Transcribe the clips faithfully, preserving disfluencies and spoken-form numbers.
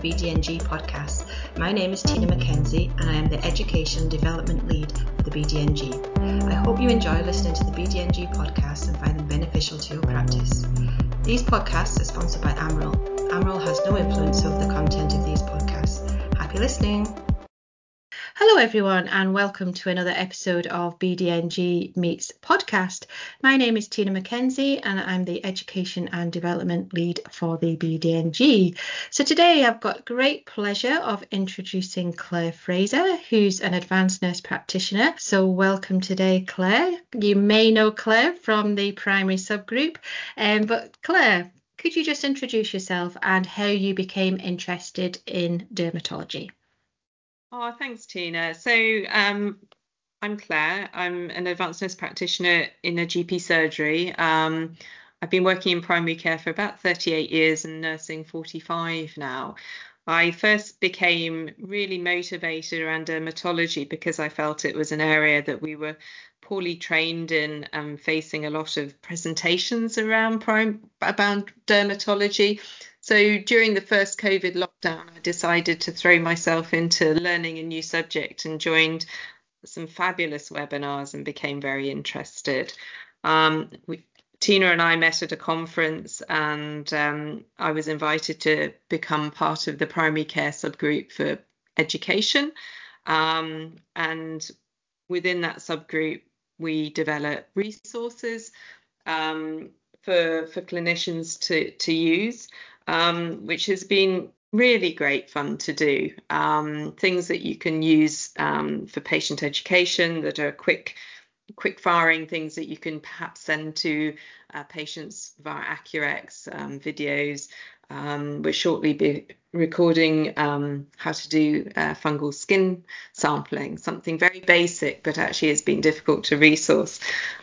B D N G podcast. My name is Tina McKenzie and I am the Education and Development Lead for the B D N G. I hope you enjoy listening to the B D N G podcast and find them beneficial to your practice. These podcasts are sponsored by Amaryl. Amaryl has no influence over the content of these podcasts. Happy listening. Hello everyone and welcome to another episode of B D N G Meets Podcast. My name is Tina McKenzie and I'm the Education and Development Lead for the B D N G. So today I've got great pleasure of introducing Claire Fraser, who's an advanced nurse practitioner. So welcome today, Claire. You may know Claire from the primary subgroup, um, but Claire, could you just introduce yourself and how you became interested in dermatology? Oh, thanks, Tina. So um, I'm Claire. I'm an advanced nurse practitioner in a G P surgery. Um, I've been working in primary care for about thirty-eight years and nursing forty-five now. I first became really motivated around dermatology because I felt it was an area that we were poorly trained in, um, facing a lot of presentations around prime about dermatology. So during the first COVID lockdown, I decided to throw myself into learning a new subject and joined some fabulous webinars and became very interested. Um, we, Tina and I met at a conference and um, I was invited to become part of the primary care subgroup for education. Um, and within that subgroup, we develop resources um, for, for clinicians to, to use. Um, which has been really great fun to do. Um, things that you can use um, for patient education that are quick, quick firing, things that you can perhaps send to uh, patients via Accurex um, videos. Um, we'll shortly be recording um, how to do uh, fungal skin sampling, something very basic, but actually has been difficult to resource.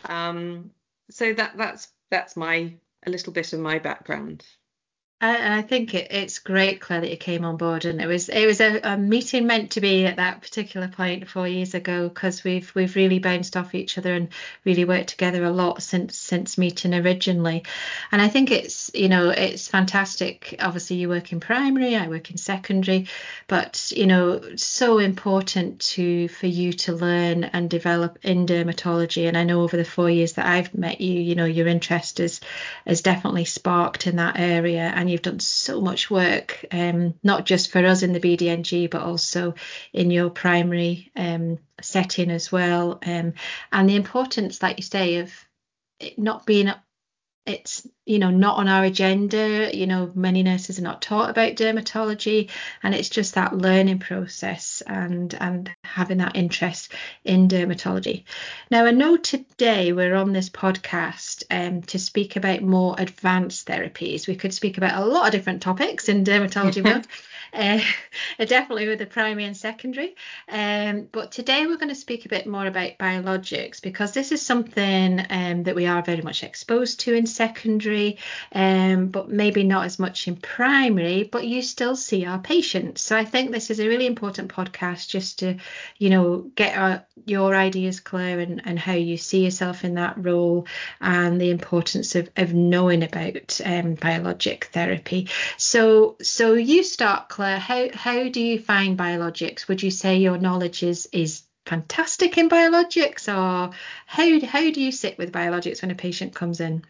Um, so that that's that's my a little bit of my background. I, I think it, it's great, Claire, that you came on board, and it was it was a, a meeting meant to be at that particular point four years ago, because we've we've really bounced off each other and really worked together a lot since since meeting originally. And I think it's you know it's fantastic. Obviously, you work in primary, I work in secondary, but you know so important to for you to learn and develop in dermatology. And I know over the four years that I've met you, you know your interest is has definitely sparked in that area, and you've done so much work, um, not just for us in the B D N G, but also in your primary um, setting as well. Um, and the importance, like you say, of it not being, it's, you know, not on our agenda. You know, many nurses are not taught about dermatology, and it's just that learning process and, and having that interest in dermatology. Now, I know today we're on this podcast um, to speak about more advanced therapies. We could speak about a lot of different topics in dermatology world, uh, definitely with the primary and secondary. Um, but today we're going to speak a bit more about biologics, because this is something um, that we are very much exposed to in secondary, um, but maybe not as much in primary, but you still see our patients. So I think this is a really important podcast just to, you know, get our, your ideas clear, and, and how you see yourself in that role, and the importance of, of knowing about um, biologic therapy. So so you start, Claire. How, how do you find biologics? Would you say your knowledge is, is fantastic in biologics, or how, how do you sit with biologics when a patient comes in?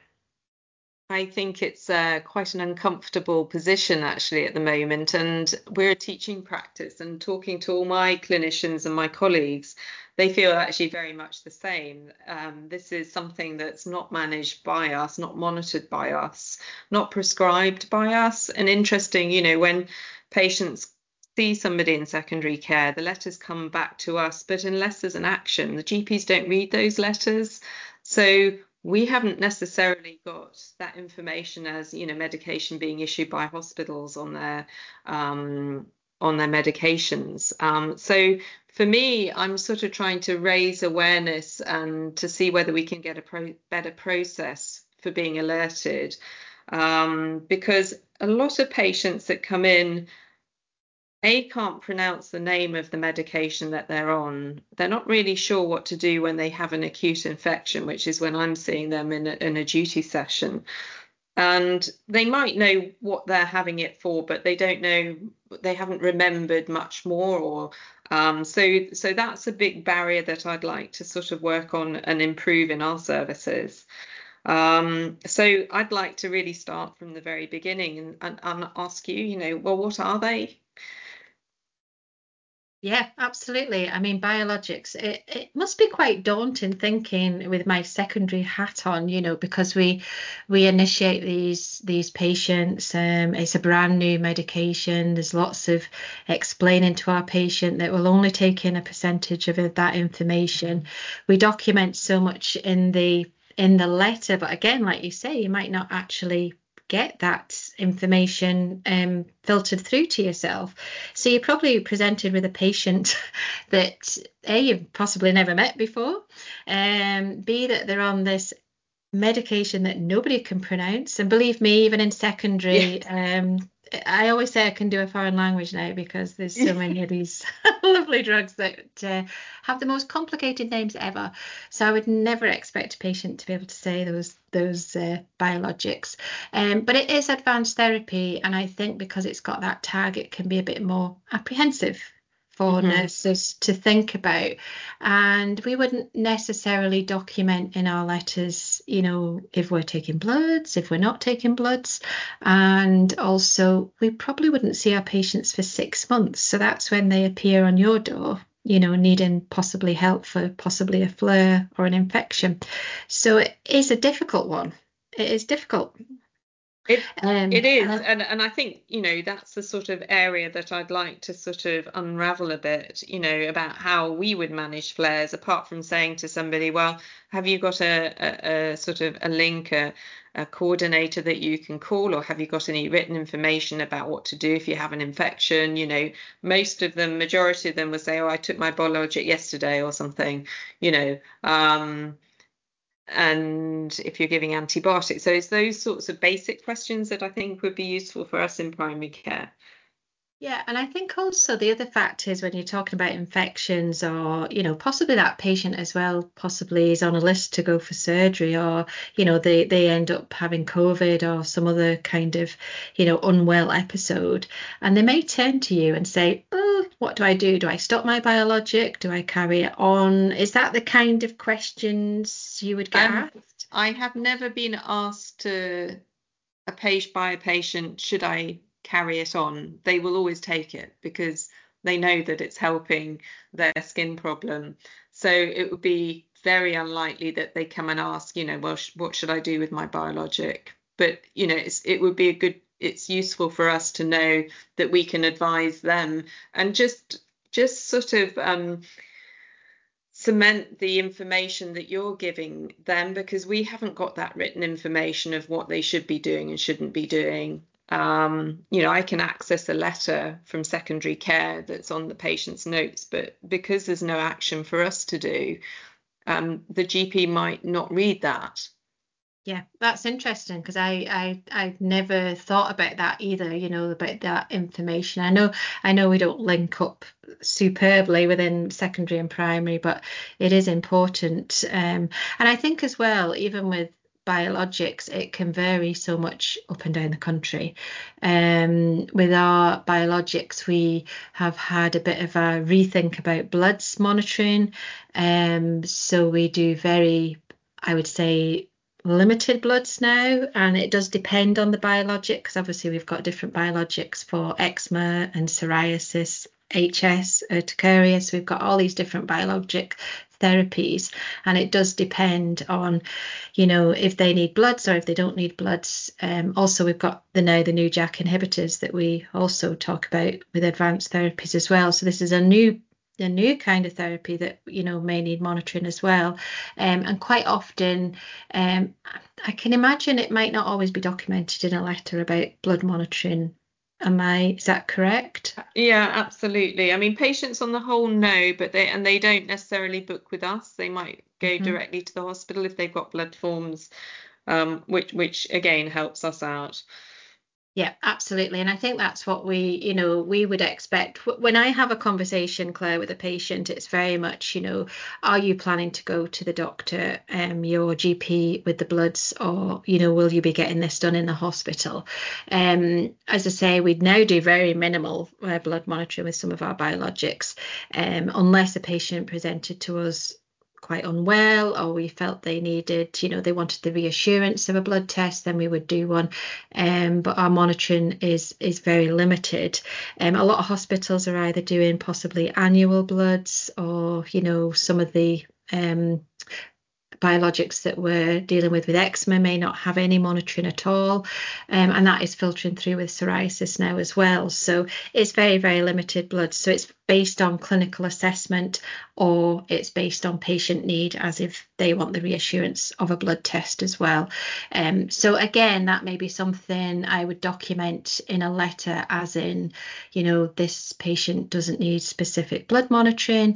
I think it's uh, quite an uncomfortable position actually at the moment, and we're a teaching practice, and talking to all my clinicians and my colleagues, they feel actually very much the same. Um, this is something that's not managed by us, not monitored by us, not prescribed by us. And interesting, you know, when patients see somebody in secondary care, the letters come back to us, but unless there's an action, the G Ps don't read those letters. So we haven't necessarily got that information as, you know, medication being issued by hospitals on their um, on their medications. Um, so for me, I'm sort of trying to raise awareness and to see whether we can get a pro- better process for being alerted, um, because a lot of patients that come in, A, can't pronounce the name of the medication that they're on. They're not really sure what to do when they have an acute infection, which is when I'm seeing them in a, in a duty session. and they might know what they're having it for, but they don't know, they haven't remembered much more, or um, so so that's a big barrier that I'd like to sort of work on and improve in our services. Um, so I'd like to really start from the very beginning and, and, and ask you, you know, well, what are they? Yeah, absolutely. I mean, biologics, it, it must be quite daunting thinking with my secondary hat on, you know, because we we initiate these these patients. Um, it's a brand new medication. There's lots of explaining to our patient that we'll only take in a percentage of it- that information. We document so much in the in the letter, but again, like you say, you might not actually get that information um, filtered through to yourself. So you're probably presented with a patient that A, you've possibly never met before, um, B, that they're on this medication that nobody can pronounce. And believe me, even in Yeah. secondary, um, I always say I can do a foreign language now because there's so many of these lovely drugs that uh, have the most complicated names ever. So I would never expect a patient to be able to say those those uh, biologics. Um, but it is advanced therapy, and I think because it's got that tag, it can be a bit more apprehensive for hmm nurses to think about. And we wouldn't necessarily document in our letters, you know, if we're taking bloods, if we're not taking bloods. And also, we probably wouldn't see our patients for six months. So that's when they appear on your door, you know, needing possibly help for possibly a flare or an infection. So it is a difficult one. It is difficult. It it Um, is, and and and I think, you know, that's the sort of area that I'd like to sort of unravel a bit, you know, about how we would manage flares, apart from saying to somebody, well, have you got a, a, a sort of a link, a, a coordinator that you can call, or have you got any written information about what to do if you have an infection? You know, most of them, majority of them will say, oh, I took my biologic yesterday or something, you know. Um, and if you're giving antibiotics. So it's those sorts of basic questions that I think would be useful for us in primary care. Yeah, and I think also the other factors when you're talking about infections, or, you know, possibly that patient as well, possibly is on a list to go for surgery, or, you know, they, they end up having COVID or some other kind of, you know, unwell episode. And they may turn to you and say, oh, what do I do? Do I stop my biologic? Do I carry it on? Is that the kind of questions you would get Um, asked? I have never been asked to a patient by a patient, should I carry it on? They will always take it because they know that it's helping their skin problem. So it would be very unlikely that they come and ask, you know, well, sh what should I do with my biologic? But, you know, it's, it would be a good, it's useful for us to know that we can advise them and just, just sort of, um, cement the information that you're giving them, because we haven't got that written information of what they should be doing and shouldn't be doing. Um, you know, I can access a letter from secondary care that's on the patient's notes, but because there's no action for us to do, um, the G P might not read that. Yeah, that's interesting because I, I I never thought about that either, you know, about that information. I know I know we don't link up superbly within secondary and primary, but it is important. Um, and I think as well, even with biologics, it can vary so much up and down the country. Um, with our biologics, we have had a bit of a rethink about bloods monitoring. Um, so we do very, I would say, limited bloods now, and it does depend on the biologic because obviously we've got different biologics for eczema and psoriasis, H S, urticaria. So we've got all these different biologic therapies, and it does depend on, you know, if they need bloods or if they don't need bloods. Um, also, we've got the now the new JAK inhibitors that we also talk about with advanced therapies as well. So this is a new a new kind of therapy that, you know, may need monitoring as well. Um, and quite often, um, I can imagine it might not always be documented in a letter about blood monitoring. Am I, is that correct? Yeah, absolutely. I mean, patients on the whole know, but they and they don't necessarily book with us. They might go Mhm. directly to the hospital if they've got blood forms, um, which which again helps us out. Yeah, absolutely. And I think that's what we, you know, we would expect. Wh- When I have a conversation, Claire, with a patient, it's very much, you know, are you planning to go to the doctor, um, your G P with the bloods, or, you know, will you be getting this done in the hospital? Um, as I say, we'd now do very minimal uh, blood monitoring with some of our biologics, um, unless a patient presented to us quite unwell or we felt they needed, you know, they wanted the reassurance of a blood test, then we would do one. Um, but our monitoring is is very limited. Um, a lot of hospitals are either doing possibly annual bloods or, you know, some of the um, biologics that we're dealing with with eczema may not have any monitoring at all, um, and that is filtering through with psoriasis now as well. So it's very, very limited blood. So it's based on clinical assessment or it's based on patient need, as if they want the reassurance of a blood test as well. Um, so again, that may be something I would document in a letter, as in, you know, this patient doesn't need specific blood monitoring,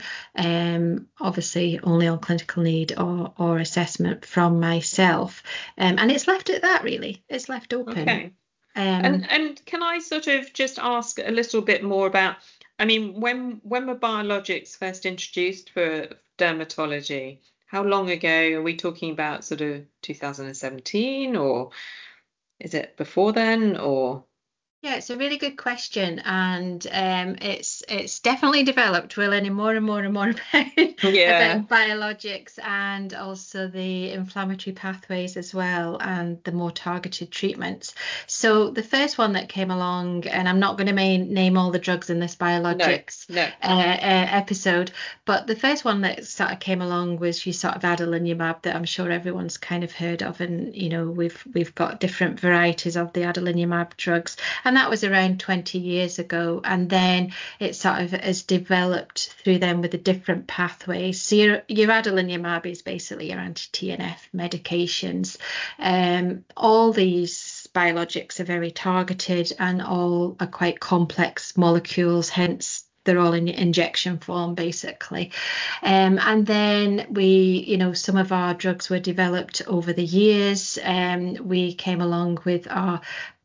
um, obviously only on clinical need or, or assessment from myself. Um, and it's left at that, really. It's left open. Okay. Um, And and can I sort of just ask a little bit more about, I mean, when when were biologics first introduced for dermatology? How long ago are we talking about, sort of two thousand seventeen, or is it before then, or? Yeah, it's a really good question, and um, it's it's definitely developed. We're learning more and more and more about Yeah. about biologics and also the inflammatory pathways as well, and the more targeted treatments. So the first one that came along, and I'm not going to main, name all the drugs in this No, biologics no. uh, uh, episode, but the first one that sort of came along was your sort of adalimumab that I'm sure everyone's kind of heard of, and you know we've we've got different varieties of the adalimumab drugs. And that was around twenty years ago. And then it sort of has developed through them with the different pathways. So your, your adalimumab is basically your anti-T N F medications. Um, all these biologics are very targeted and all are quite complex molecules, hence they're all in injection form basically. Um, and then we, you know, some of our drugs were developed over the years. Um, we came along with our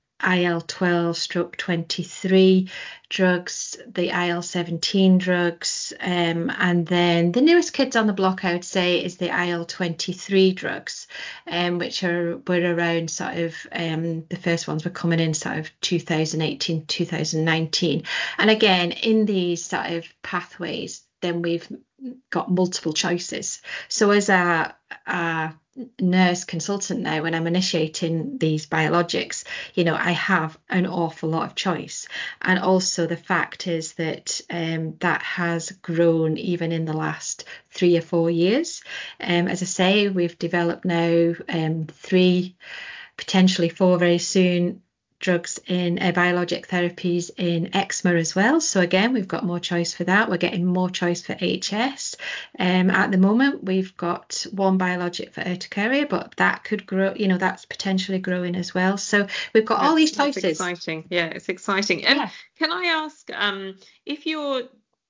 I L twelve stroke twenty-three drugs, the I L seventeen drugs, um, and then the newest kids on the block, I would say, is the I L twenty-three drugs, um, which are were around sort of um, the first ones were coming in sort of two thousand eighteen, two thousand nineteen. And again, in these sort of pathways, then we've got multiple choices. So as a, a nurse consultant now, when I'm initiating these biologics, you know, I have an awful lot of choice. And also the fact is that um, that has grown even in the last three or four years. Um, as I say, we've developed now um, three, potentially four very soon, drugs in uh, biologic therapies in eczema as well. So again, we've got more choice for that. We're getting more choice for H S. Um, at the moment, we've got one biologic for urticaria, but that could grow, you know, that's potentially growing as well. So we've got all That's these that's choices. exciting. Yeah, it's exciting. And Yeah. can I ask, um, if you're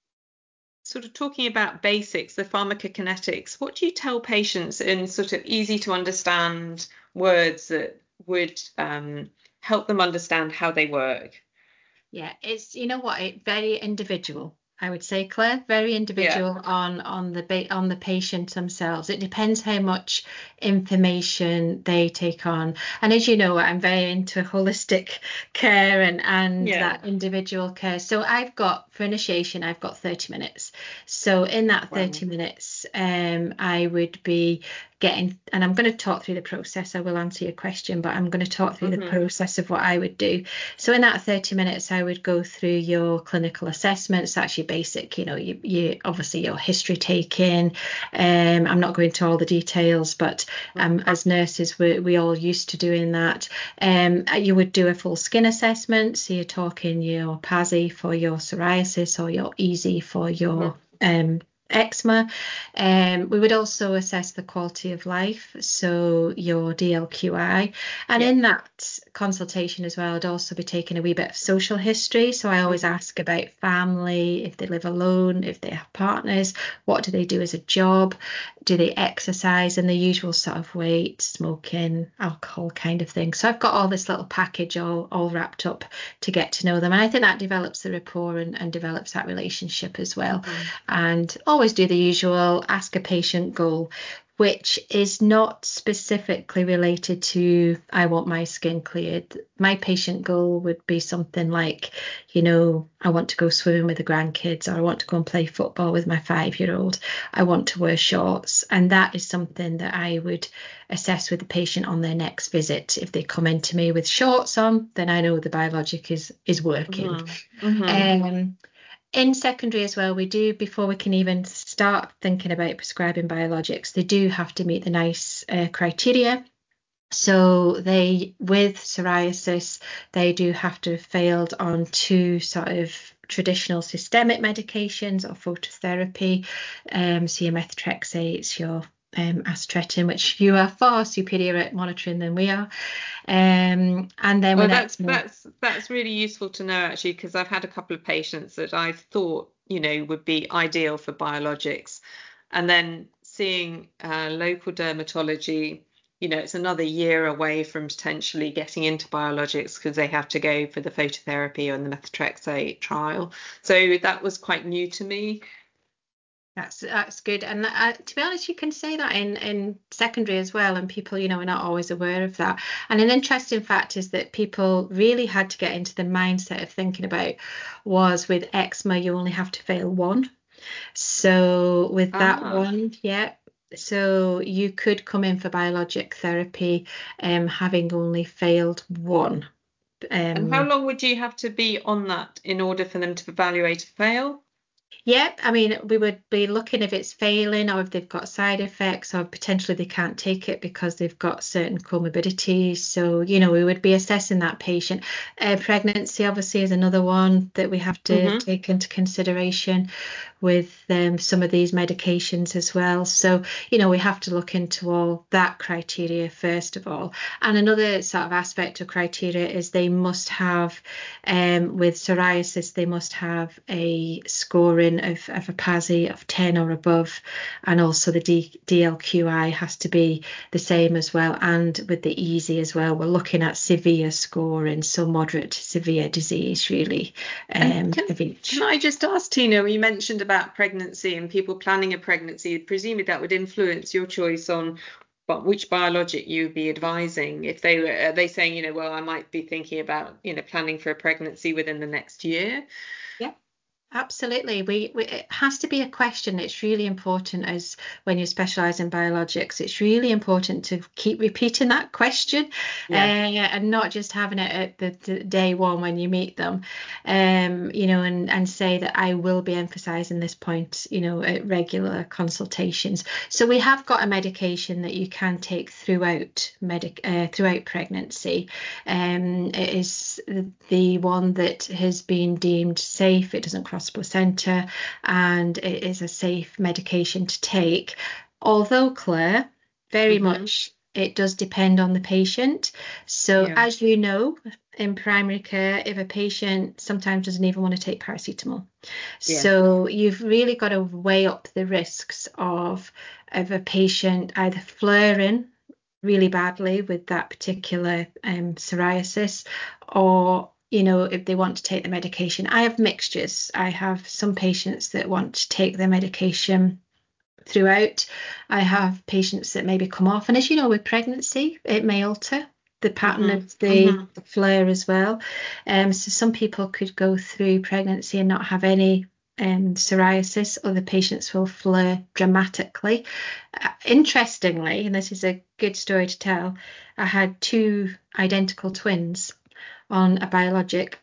sort of talking about basics, the pharmacokinetics, what do you tell patients in sort of easy to understand words that would um, help them understand how they work? Yeah, it's, you know what, it very individual. I would say, Claire, very Yeah. individual on on the ba on the patient themselves. It depends how much information they take on. And as you know, I'm very into holistic care and and Yeah. that individual care. So I've got, for initiation, I've got thirty minutes. So in that Wow. thirty minutes, um, I would be getting, and I'm going to talk through the process. I will answer your question, but I'm going to talk through the Hmm. process of what I would do. So in that thirty minutes, I would go through your clinical assessments. That's your basic, you know, you, you obviously your history taking. Um, I'm not going into all the details, but um, as nurses, we, we all used to doing that. Um, you would do a full skin assessment. So you're talking your PASI for your psoriasis or your EASI for Hmm. your um, eczema. Um, we would also assess the quality of life, so your D L Q I. And Yeah. in that consultation as well, I'd also be taking a wee bit of social history. So I always Mhm. ask about family, if they live alone, if they have partners, what do they do as a job, do they exercise, and the usual sort of weight, smoking, alcohol kind of thing. So I've got all this little package all, all wrapped up to get to know them. And I think that develops the rapport and, and develops that relationship as well. Mhm. And always do the usual ask a patient goal, which is not specifically related to I want my skin cleared. My patient goal would be something like, you know, I want to go swimming with the grandkids, or I want to go and play football with my five-year-old. I want to wear shorts. And that is something that I would assess with the patient on their next visit. If they come into me with shorts on, then I know the biologic is is working. Mhm. Mhm. Um, in secondary as well, we do, before we can even start thinking about prescribing biologics, they do have to meet the NICE uh, criteria. So they, with psoriasis, they do have to have failed on two sort of traditional systemic medications or phototherapy. Um, so your methotrexates, your um, astretin, which you are far superior at monitoring than we are. Um, and then Well, with that's eczema, that's that's really useful to know actually, because I've had a couple of patients that I thought, you know, would be ideal for biologics, and then seeing uh, local dermatology, you know, it's another year away from potentially getting into biologics because they have to go for the phototherapy and the methotrexate trial. So that was quite new to me. That's that's good, and uh, to be honest, you can say that in in secondary as well, and people, you know, are not always aware of that. And an interesting fact is that people really had to get into the mindset of thinking about was with eczema, you only have to fail one. So with that Ah, one, yeah. So you could come in for biologic therapy, um, having only failed one. and how Um, long would you have to be on that in order for them to evaluate a fail? Yeah, I mean, we would be looking if it's failing or if they've got side effects or potentially they can't take it because they've got certain comorbidities. So, you know, we would be assessing that patient. Uh, pregnancy, obviously, is another one that we have to Hmm. take into consideration with um, some of these medications as well. So, you know, we have to look into all that criteria first of all. And another sort of aspect of criteria is they must have, um, with psoriasis, they must have a scoring of, of a PASI of ten or above. And also the D, DLQI has to be the same as well. And with the EASI as well, we're looking at severe scoring, so moderate to severe disease, really, And um, can of can each. I just ask, Tina, you mentioned about pregnancy and people planning a pregnancy. Presumably that would influence your choice on but which biologic you'd be advising. If they were, are they saying, you know, well, I might be thinking about, you know, planning for a pregnancy within the next year? Yeah. Absolutely. We, we it has to be a question. It's really important as when you specialize in biologics, it's really important to keep repeating that question uh, Yeah. and not just having it at the, the day one when you meet them, um, you know, and, and say that I will be emphasizing this point, you know, at regular consultations. So we have got a medication that you can take throughout medic uh, throughout pregnancy. Um, it is the one that has been deemed safe. It doesn't cross placenta, and it is a safe medication to take. Although, Claire, very Hmm. much it does depend on the patient. So, Yeah. as you know, in primary care, if a patient sometimes doesn't even want to take paracetamol, Yeah. so you've really got to weigh up the risks of of a patient either flaring really badly with that particular um, psoriasis, or you know, if they want to take the medication. I have mixtures. I have some patients that want to take their medication throughout. I have patients that maybe come off, and as you know, with pregnancy, it may alter the pattern Hmm. of the, Hmm. the flare as well. Um, so some people could go through pregnancy and not have any um, psoriasis. Other patients will flare dramatically. Uh, interestingly, and this is a good story to tell, I had two identical twins on a biologic,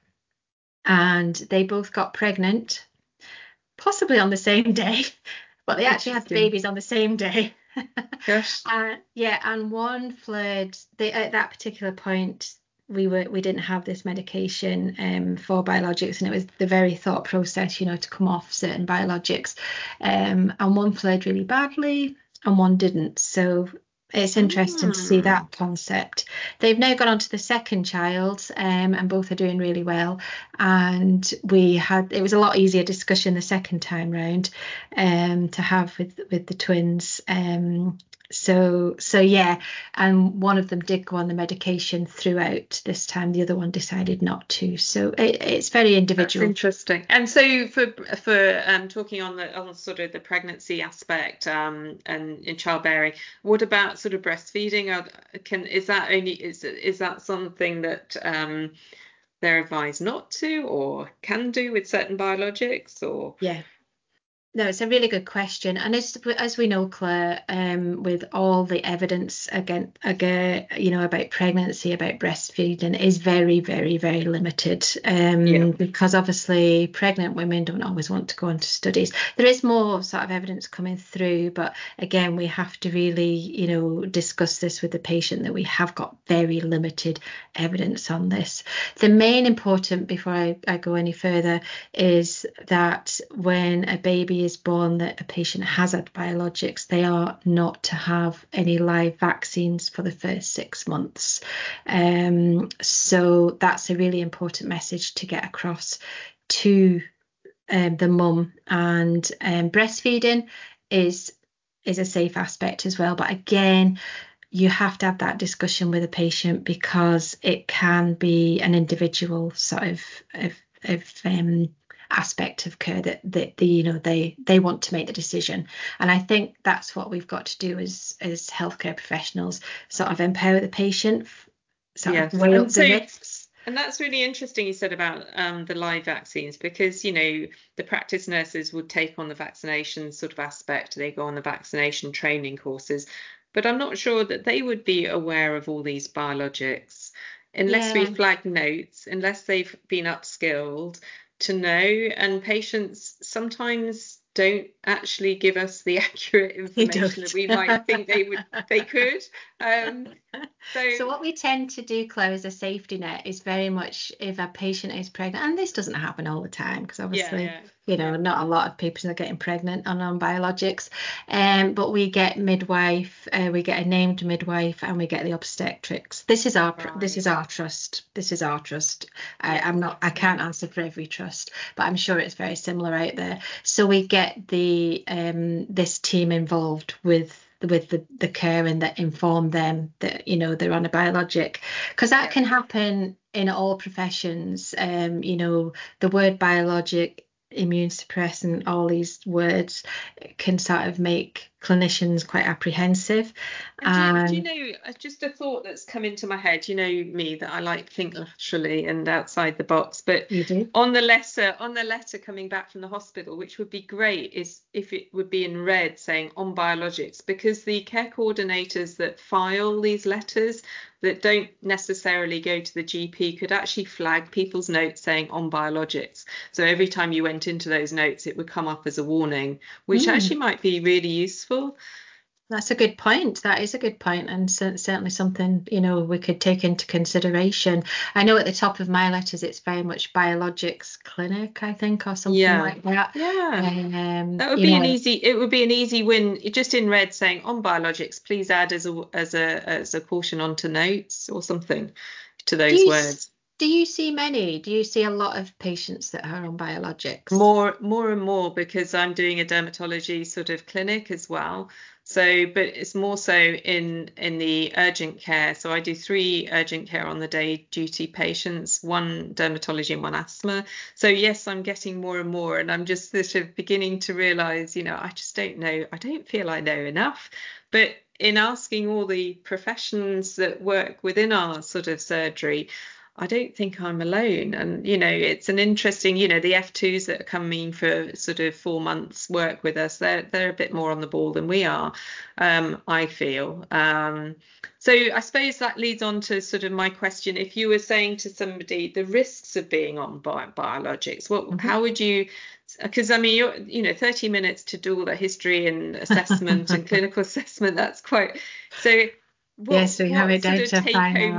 and they both got pregnant, possibly on the same day, but they actually had the Interesting. babies on the same day. Gosh. Uh, yeah, and one flared they, at that particular point. we were we didn't have this medication um, for biologics, and it was the very thought process, you know, to come off certain biologics, um, and one flared really badly and one didn't. So it's interesting to see Mm. that concept. They've now gone on to the second child, um, and both are doing really well. And we had it was a lot easier discussion the second time round, um, to have with with the twins. Um, so so yeah, and one of them did go on the medication throughout this time. The other one decided not to. So it, it's very That's individual. interesting. And so for for um, talking on the on sort of the pregnancy aspect um, and in childbearing, what about sort of breastfeeding? Are, can is that only is is that something that um, they're advised not to or can do with certain biologics or? Yeah. No, it's a really good question, and as as we know, Claire, um, with all the evidence again, again, you know, about pregnancy, about breastfeeding, is very, very, very limited. Yeah. Um, because obviously pregnant women don't always want to go into studies. There is more sort of evidence coming through, but again, we have to really, you know, discuss this with the patient that we have got very limited evidence on this. The main important, before I, I go any further, is that when a baby is born that a patient has had biologics, they are not to have any live vaccines for the first six months. Um, so that's a really important message to get across to um, the mum. And um, breastfeeding is is a safe aspect as well. But again, you have to have that discussion with a patient because it can be an individual sort of of, of um, aspect of care that that the, you know they they want to make the decision. And I think that's what we've got to do as as healthcare professionals, sort of empower the patient, sort of Yes. weigh And up the so risks. and that's really interesting you said about um, the live vaccines because, you know, the practice nurses would take on the vaccination sort of aspect. They go on the vaccination training courses, but I'm not sure that they would be aware of all these biologics unless we Yeah, flag notes, unless they've been upskilled to know. And patients sometimes don't actually give us the accurate you information that don't. we might think they would they could. Um, so So what we tend to do, Claire, as a safety net is very much if a patient is pregnant, and this doesn't happen all the time because yeah, obviously, yeah, you yeah. know, not a lot of people are getting pregnant on, on biologics. Um, but we get midwife, uh, we get a named midwife, and we get the obstetrics. This is our this Right. is our trust. This is our trust. I, Yes. I'm not I Yeah. can't answer for every trust, but I'm sure it's very similar out there. So we get the um this team involved with with the, the care and that inform them that, you know, they're on a biologic, because that Yeah. can happen in all professions. Um, you know, the word biologic, immune suppressant, all these words can sort of make clinicians quite apprehensive. And do you, do you And know, uh, just a thought that's come into my head, you know me, that I like to think laterally and outside the box, but you do. on the letter, on the letter coming back from the hospital, which would be great, is if it would be in red saying on biologics, because the care coordinators that file these letters that don't necessarily go to the G P could actually flag people's notes saying on biologics. So every time you went into those notes, it would come up as a warning, which Mm. actually might be really useful. That's a good point. That is a good point, and cer- certainly something, you know, we could take into consideration. I know at the top of my letters it's very much biologics clinic, I think, or something Yeah. like that. Yeah. Um, That would you be an know, easy, it would be an easy win, just in red saying on biologics, please add as a as a as a caution onto notes or something to do those you s- words. do you see many? Do you see a lot of patients that are on biologics? More more and more because I'm doing a dermatology sort of clinic as well. So, but it's more so in in the urgent care. So I do three urgent care on the day duty patients, one dermatology and one asthma. So yes, I'm getting more and more, and I'm just sort of beginning to realize, you know, I just don't know. I don't feel I know enough. But in asking all the professions that work within our sort of surgery, I don't think I'm alone. And, you know, it's an interesting, you know, the F twos that are coming for sort of four months work with us, they're, they're a bit more on the ball than we are, um, I feel. Um, so I suppose that leads on to sort of my question. If you were saying to somebody the risks of being on bi biologics, what, how would you, because I mean, you're, you know, thirty minutes to do all the history and assessment and clinical assessment, that's quite, so what, Yes, we have what it sort down of to a take fine home art.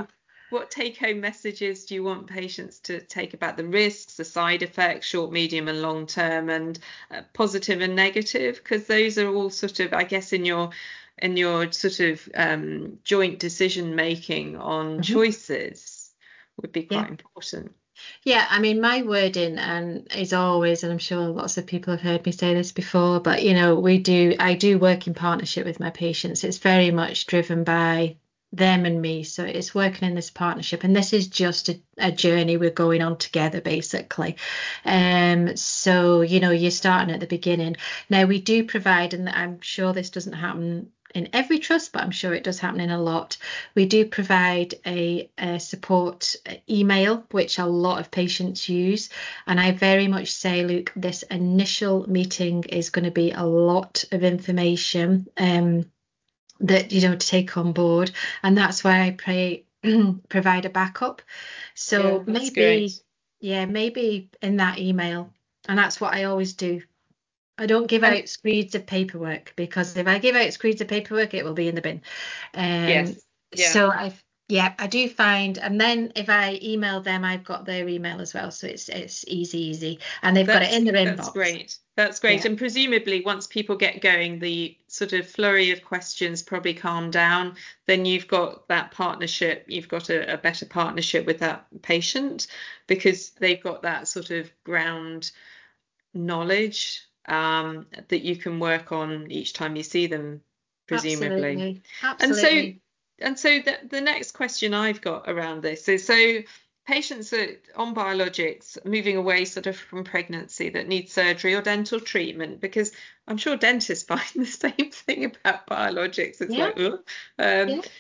what take-home messages do you want patients to take about the risks, the side effects, short, medium, and long term, and uh, positive and negative? Because those are all sort of, I guess, in your in your sort of um, joint decision making on Mhm. choices would be Yeah. quite important. Yeah, I mean, my wording and is always, and I'm sure lots of people have heard me say this before, but you know, we do, I do work in partnership with my patients. It's very much driven by them and me. So it's working in this partnership, and this is just a, a journey we're going on together, basically. Um, so you know, you're starting at the beginning. Now we do provide, and I'm sure this doesn't happen in every trust, but I'm sure it does happen in a lot. We do provide a, a support email, which a lot of patients use. And I very much say, look, this initial meeting is going to be a lot of information um, that, you know, to take on board. And that's why I pray, provide a backup. Yeah, So that's maybe, great. yeah, maybe in that email. And that's what I always do. I don't give And out screeds of paperwork, because if I give out screeds of paperwork, it will be in the bin. Um, yes, yeah. so I, yeah, I do find, and then if I email them, I've got their email as well, so it's it's easy, easy, and they've got it That's in their that's inbox. great. That's great. Yeah, And presumably once people get going, the sort of flurry of questions probably calm down. Then you've got that partnership, you've got a, a better partnership with that patient because they've got that sort of ground knowledge um, that you can work on each time you see them, presumably. absolutely, And so, absolutely. and so the, the next question I've got around this is so patients are on biologics moving away sort of from pregnancy that need surgery or dental treatment, because I'm sure dentists find the same thing about biologics. It's Yeah, like, ugh. Um, yeah,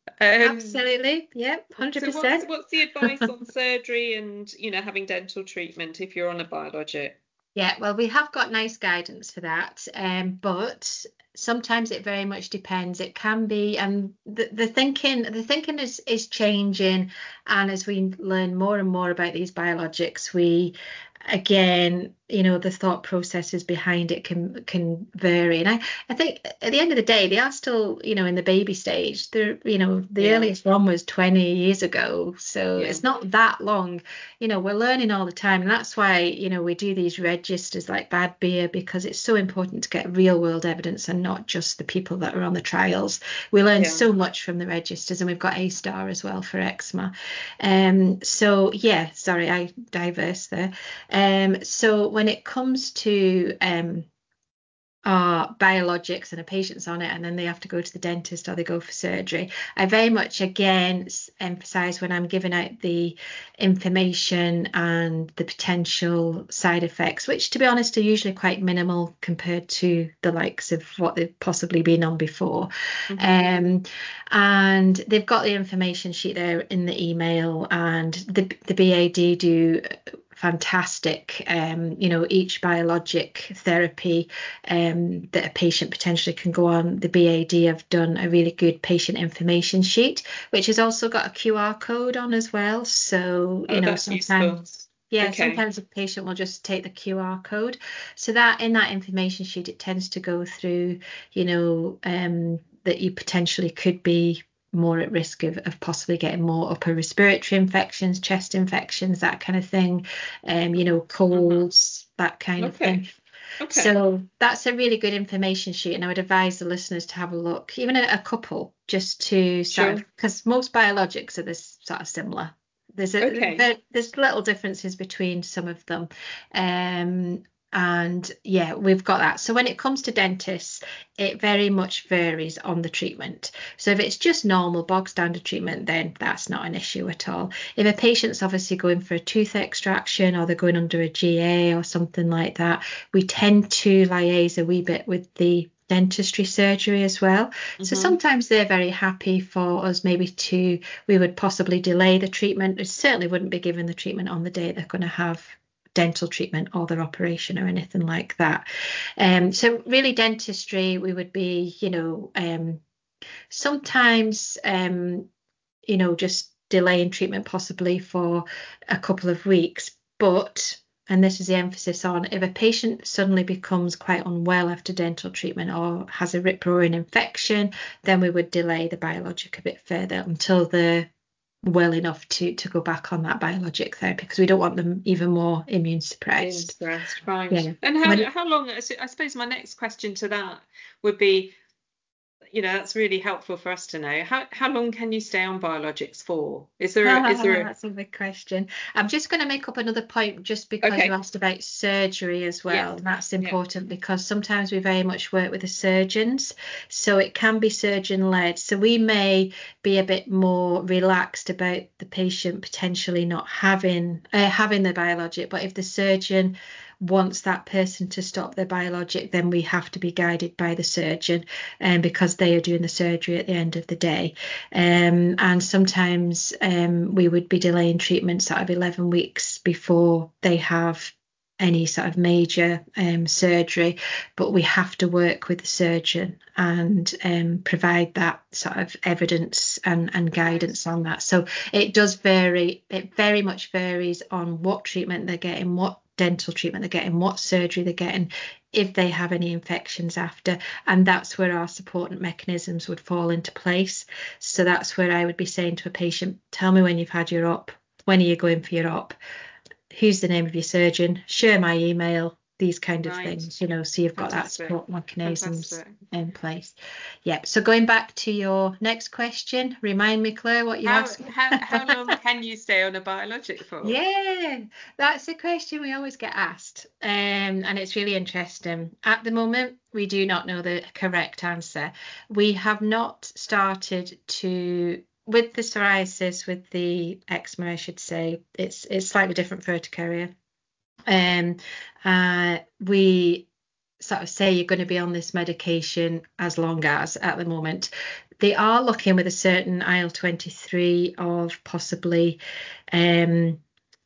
um, absolutely. Yeah, so what's one hundred percent. what's the advice on surgery and, you know, having dental treatment if you're on a biologic? Yeah, well, we have got nice guidance for that, um, but sometimes it very much depends. It can be, and the, the thinking, the thinking is is changing, and as we learn more and more about these biologics, we again, you know, the thought processes behind it can can vary. And I, I think at the end of the day, they are still, you know, in the baby stage. They're, you know, the Yeah, earliest one was twenty years ago, so yeah, it's not that long. You know, we're learning all the time, and that's why, you know, we do these registers like Bad Beer, because it's so important to get real world evidence and not just the people that are on the trials. We learn yeah. so much from the registers, and we've got A star as well for eczema. Um, so yeah, sorry, I diverse there. Um, so when it comes to um are biologics and a patient's on it and then they have to go to the dentist or they go for surgery, I very much again emphasize when I'm giving out the information and the potential side effects, which to be honest are usually quite minimal compared to the likes of what they've possibly been on before. Hmm. Um, and they've got the information sheet there in the email, and the the B A D do fantastic. Um, you know, each biologic therapy um, that a patient potentially can go on, the B A D have done a really good patient information sheet, which has also got a Q R code on as well. So, you Oh, know, that's useful. sometimes, yeah, Okay. sometimes a patient will just take the Q R code. So that in that information sheet, it tends to go through, you know, um, that you potentially could be more at risk of, of possibly getting more upper respiratory infections, chest infections, that kind of thing, um, you know, Hmm. colds, that kind of Okay. thing. Okay. So that's a really good information sheet, and I would advise the listeners to have a look, even a, a couple, just to sort of, Sure. because most biologics are this sort of similar. There's a Okay. there, there's little differences between some of them, um, and yeah, we've got that. So when it comes to dentists, it very much varies on the treatment. So if it's just normal bog standard treatment, then that's not an issue at all. If a patient's obviously going for a tooth extraction or they're going under a G A or something like that, we tend to liaise a wee bit with the dentistry surgery as well. So Hmm. sometimes they're very happy for us maybe to, we would possibly delay the treatment. We certainly wouldn't be giving the treatment on the day they're going to have dental treatment or their operation or anything like that. Um, so really dentistry, we would be, you know, um, sometimes, um, you know, just delaying treatment possibly for a couple of weeks. But, and this is the emphasis on, if a patient suddenly becomes quite unwell after dental treatment or has a rip roaring infection, then we would delay the biologic a bit further until the well enough to to go back on that biologic therapy, because we don't want them even more immune suppressed. Interest, right. Yeah. And When how it, how long, I suppose my next question to that would be, you know, that's really helpful for us to know. How how long can you stay on biologics for? Is there a, is there a, that's a big question. I'm just going to make up another point just because you okay. asked about surgery as Yeah. well. And that's Yeah. important because sometimes we very much work with the surgeons. So it can be surgeon led. So we may be a bit more relaxed about the patient potentially not having uh, having the biologic. But if the surgeon wants that person to stop their biologic, then we have to be guided by the surgeon, and um, because they are doing the surgery at the end of the day. Um, and sometimes um, we would be delaying treatments out of eleven weeks before they have any sort of major um, surgery, but we have to work with the surgeon and um, provide that sort of evidence and, and guidance on that. So it does vary. It very much varies on what treatment they're getting, what dental treatment they're getting, what surgery they're getting, if they have any infections after. And that's where our support mechanisms would fall into place. So that's where I would be saying to a patient, tell me when you've had your op, when are you going for your op, who's the name of your surgeon, share my email, these kind of Right. things, you know, so you've got Fantastic. that support mechanisms Fantastic. in place. Yeah. So going back to your next question, remind me, Claire, what you How asked. how how long can you stay on a biologic for? Yeah, that's a question we always get asked, um, and it's really interesting. At the moment, we do not know the correct answer. We have not started to, with the psoriasis, with the eczema, I should say, it's it's slightly different for urticaria. Um, uh, we sort of say you're going to be on this medication as long as, at the moment. They are looking with a certain I L twenty-three of possibly um,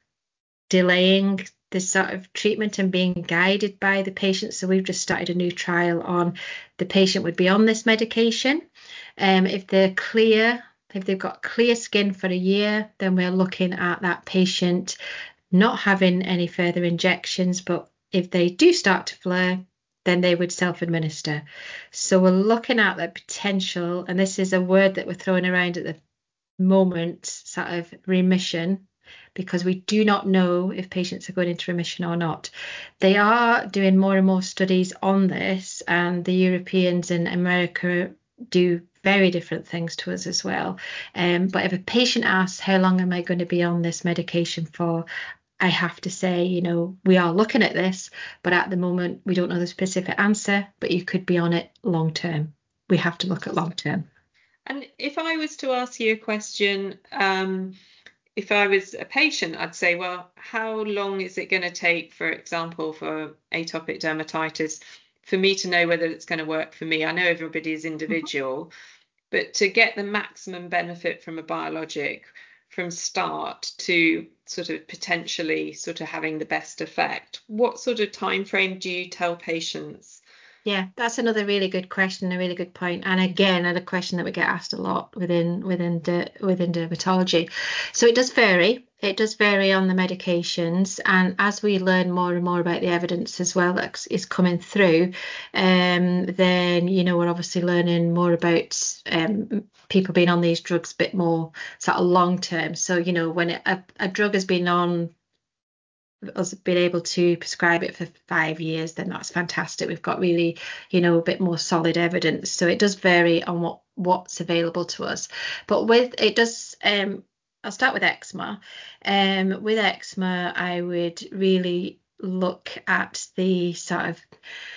delaying this sort of treatment and being guided by the patient. So we've just started a new trial on the patient would be on this medication. Um, if they're clear, if they've got clear skin for a year, then we're looking at that patient not having any further injections. But if they do start to flare, then they would self-administer. So we're looking at the potential, and this is a word that we're throwing around at the moment, sort of remission, because we do not know if patients are going into remission or not. They are doing more and more studies on this, and the Europeans and America do very different things to us as well. Um, but if a patient asks, how long am I going to be on this medication for? I have to say, you know, we are looking at this, but at the moment, we don't know the specific answer, but you could be on it long term. We have to look at long term. And if I was to ask you a question, um, if I was a patient, I'd say, well, how long is it going to take, for example, for atopic dermatitis, for me to know whether it's going to work for me? I know everybody is individual, but to get the maximum benefit from a biologic from start to sort of potentially sort of having the best effect, what sort of time frame do you tell patients? Yeah, that's another really good question, a really good point, and again, another question that we get asked a lot within within the within dermatology. So it does vary. It does vary on the medications, and as we learn more and more about the evidence as well that is coming through, um, then you know we're obviously learning more about um, people being on these drugs a bit more sort of long term. So you know when it, a, a drug has been on us being able to prescribe it for five years, then that's fantastic. We've got really, you know, a bit more solid evidence. So it does vary on what what's available to us. But with it does, um, I'll start with eczema. Um, with eczema, I would really look at the sort of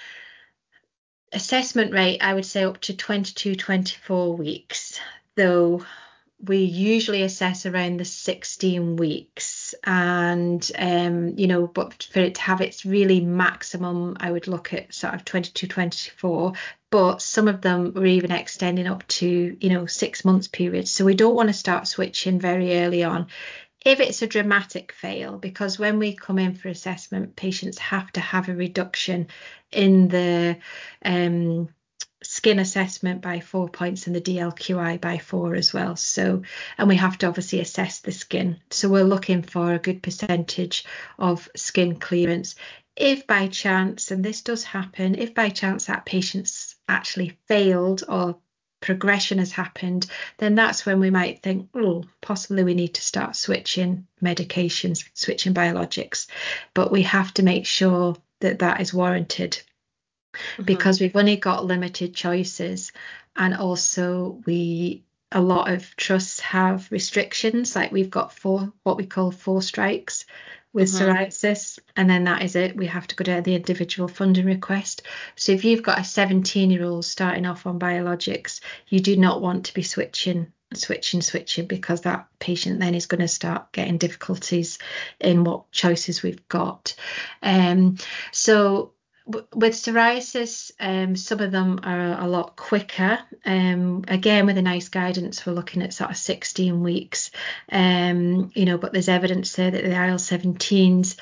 assessment rate, I would say up to twenty-two, twenty-four weeks, though we usually assess around the sixteen weeks, and um you know but for it to have its really maximum, I would look at sort of twenty-two, twenty-four, but some of them were even extending up to you know six months periods. So we don't want to start switching very early on if it's a dramatic fail, because when we come in for assessment, patients have to have a reduction in the um skin assessment by four points and the D L Q I by four as well. So, and we have to obviously assess the skin. So we're looking for a good percentage of skin clearance. If by chance, and this does happen, if by chance that patient's actually failed or progression has happened, then that's when we might think, oh, possibly we need to start switching medications, switching biologics. But we have to make sure that that is warranted, Mm-hmm. because we've only got limited choices. And also we a lot of trusts have restrictions, like we've got four, what we call four strikes with mm-hmm. psoriasis, and then that is it. We have to go down the individual funding request. So if you've got a seventeen year old starting off on biologics, you do not want to be switching switching switching because that patient then is going to start getting difficulties in what choices we've got. Um so with psoriasis, um, some of them are a lot quicker. Um, again, with a nice guidance, we're looking at sort of sixteen weeks. Um, you know, but there's evidence there that the I L seventeens,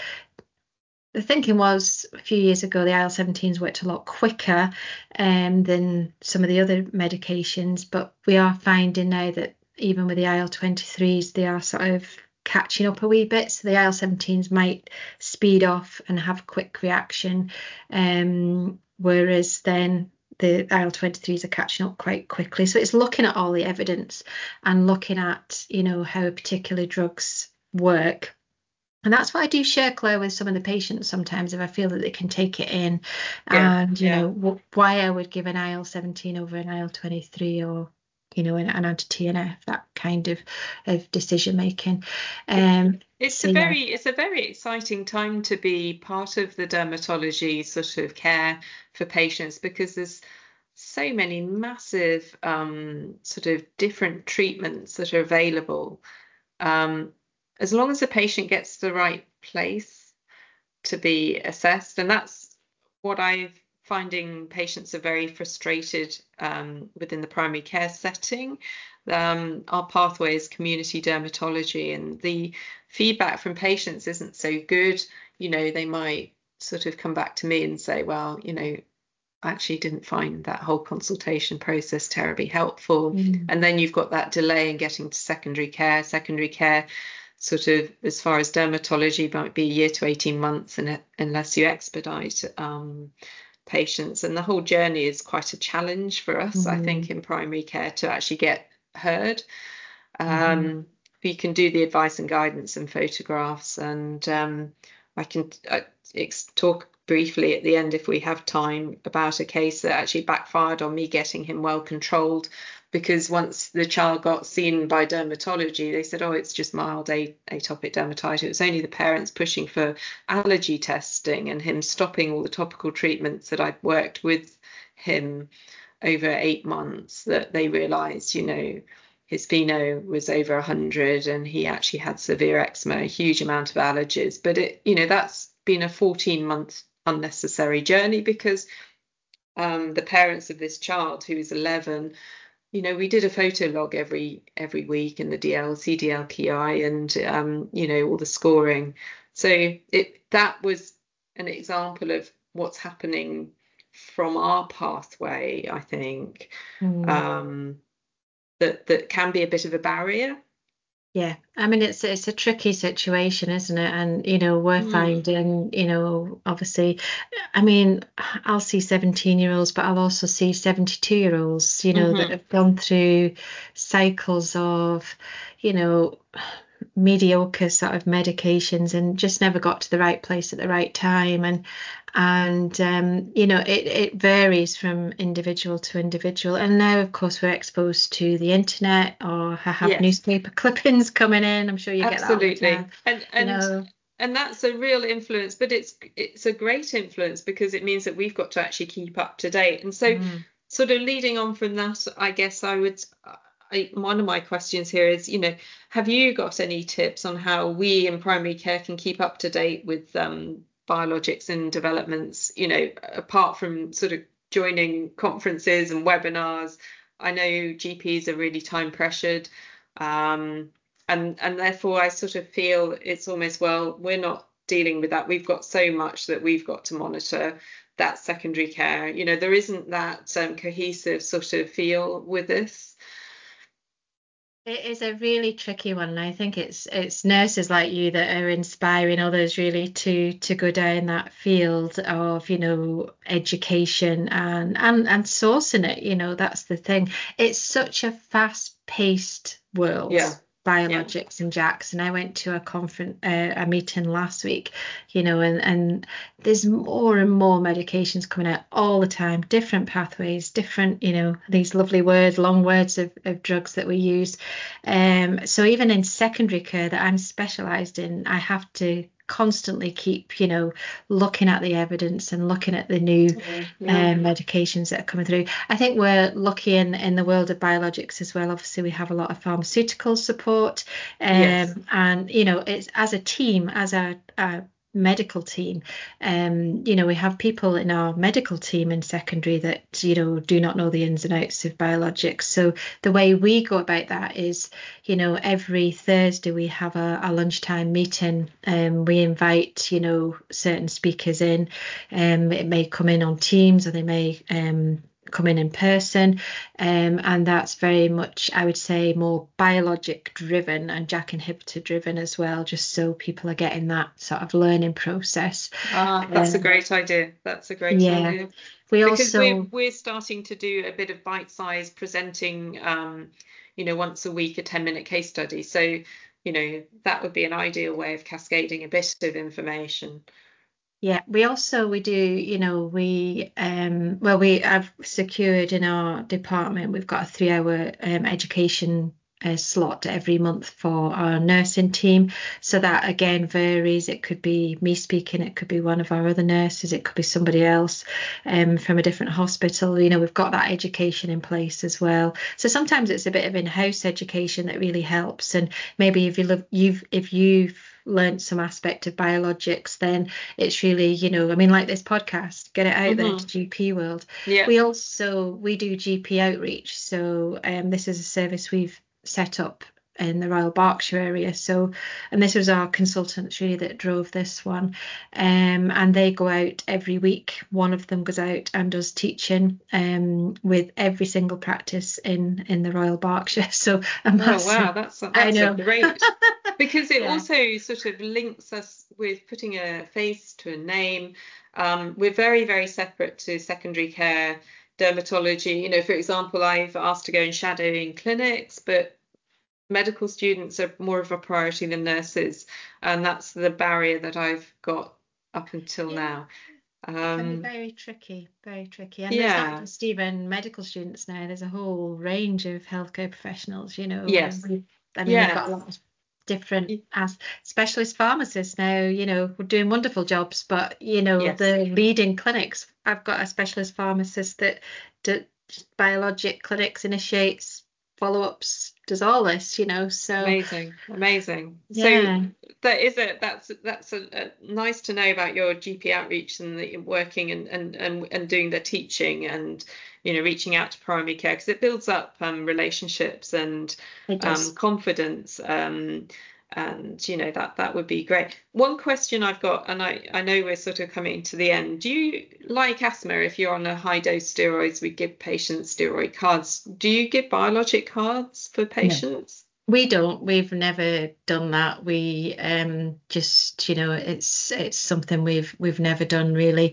the thinking was a few years ago, the I L seventeens worked a lot quicker um, than some of the other medications. But we are finding now that even with the I L twenty-threes, they are sort of catching up a wee bit. So the I L seventeens might speed off and have quick reaction, um, whereas then the I L twenty-threes are catching up quite quickly. So it's looking at all the evidence and looking at, you know, how particular drugs work. And that's what I do share, Claire, with some of the patients sometimes, if I feel that they can take it in. Yeah, and, you yeah. know, w- why I would give an I L seventeen over an I L twenty-three, or, you know, an, an anti-T N F, that kind of, of decision making. Um, it's so, a very yeah. it's a very exciting time to be part of the dermatology sort of care for patients, because there's so many massive um, sort of different treatments that are available. Um, as long as the patient gets the right place to be assessed. And that's what I'm finding, patients are very frustrated um, within the primary care setting. Um, our pathway is community dermatology, and the feedback from patients isn't so good. You know, they might sort of come back to me and say, well, you know, I actually didn't find that whole consultation process terribly helpful. Mm. And then you've got that delay in getting to secondary care. Secondary care, sort of, as far as dermatology, might be a year to eighteen months, and unless you expedite um, patients. And the whole journey is quite a challenge for us, mm. I think, in primary care to actually get heard. Um, mm-hmm. We can do the advice and guidance and photographs, and um, I can uh, talk briefly at the end, if we have time, about a case that actually backfired on me getting him well controlled, because once the child got seen by dermatology, they said, oh, it's just mild atopic dermatitis. It was only the parents pushing for allergy testing and him stopping all the topical treatments that I'd worked with him over eight months that they realised, you know, his pheno was over one hundred and he actually had severe eczema, a huge amount of allergies. But, it, you know, that's been a fourteen month unnecessary journey, because um, the parents of this child, who is eleven, you know, we did a photo log every every week in the D L, C D L Q I, and, um, you know, all the scoring. So it that was an example of what's happening from our pathway, I think. Mm. Um, that that can be a bit of a barrier. Yeah, I mean, it's it's a tricky situation, isn't it? And, you know, we're mm. finding, you know, obviously, I mean, I'll see seventeen year olds, but I'll also see seventy-two year olds, you know, mm-hmm. that have gone through cycles of, you know, mediocre sort of medications and just never got to the right place at the right time. And and um you know, it it varies from individual to individual. And now, of course, we're exposed to the internet, or have yes. newspaper clippings coming in. I'm sure you Absolutely. get that all the time. and and you know. And that's a real influence, but it's it's a great influence, because it means that we've got to actually keep up to date. And so mm. sort of leading on from that, I guess I would I, one of my questions here is, you know, have you got any tips on how we in primary care can keep up to date with um, biologics and developments, you know, apart from sort of joining conferences and webinars? I know G Ps are really time pressured. Um, and, and therefore I sort of feel it's almost, well, we're not dealing with that. We've got so much that we've got to monitor. That secondary care, you know, there isn't that um, cohesive sort of feel with this. It is a really tricky one, and I think it's it's nurses like you that are inspiring others really to to go down that field of, you know, education and and and sourcing it. You know, that's the thing. It's such a fast-paced world, Yeah. Yeah. biologics and Jacks. And I went to a conference, uh, a meeting last week, you know, and and there's more and more medications coming out all the time, different pathways, different, you know, these lovely words, long words of, of drugs that we use. Um, so even in secondary care that I'm specialised in, I have to constantly keep, you know, looking at the evidence and looking at the new Mm, yeah. um, medications that are coming through. I think we're lucky in, in the world of biologics as well. Obviously, we have a lot of pharmaceutical support, Yes. um, and you know, it's as a team, as a, a medical team, um you know, we have people in our medical team in secondary that, you know, do not know the ins and outs of biologics. So the way we go about that is, you know, every Thursday we have a, a lunchtime meeting, and we invite, you know, certain speakers in. Um it may come in on Teams, or they may um come in in person, um, and that's very much, I would say, more biologic driven and JAK inhibitor driven as well, just so people are getting that sort of learning process. Ah, that's a Um, great idea. That's a great yeah, idea. we Because we're also, we're starting to do a bit of bite-sized presenting, um, you know, once a week, a ten minute case study. So, you know, that would be an ideal way of cascading a bit of information. yeah, we also we do, you know, we um well we have secured in our department, we've got a three hour um, education uh, slot every month for our nursing team. So that again varies. It could be me speaking, it could be one of our other nurses, it could be somebody else um from a different hospital. You know, we've got that education in place as well. So sometimes it's a bit of in-house education that really helps. And maybe if you look, you've if you've learned some aspect of biologics, then it's really, you know, I mean, like this podcast, get it out there to Hmm. G P world. Yeah. We also we do G P outreach. So um, this is a service we've set up in the Royal Berkshire area. So, and this was our consultants really that drove this one. Um, and they go out every week. One of them goes out and does teaching um, with every single practice in in the Royal Berkshire. So a Oh wow, massive, that's I that's a know. great because it Yeah. also sort of links us with putting a face to a name. Um, we're very, very separate to secondary care, dermatology. You know, for example, I've asked to go and shadow in clinics, but medical students are more of a priority than nurses, and that's the barrier that I've got up until Yeah. now. It can be Um, very tricky, very tricky. And there's not yeah, just even medical students now, there's a whole range of healthcare professionals, you know. And yes, we, I mean, we've got a yes, lot of different y- as specialist pharmacists now, you know, we're doing wonderful jobs, but you know, yes. the leading clinics, I've got a specialist pharmacist that d biologic clinics, initiates follow-ups, does all this, you know. So Amazing, amazing. So yeah, that is a that's that's a, a nice to know about your G P outreach and that you're working and and and and doing the teaching and you know reaching out to primary care because it builds up um, relationships and it um, does. confidence. Um, and you know that that would be great. One question I've got, and I I know we're sort of coming to the end. Do you like asthma? If you're on a high dose steroids, we give patients steroid cards. Do you give biologic cards for No. patients? We don't. We've never done that. We um just, you know, it's it's something we've we've never done really.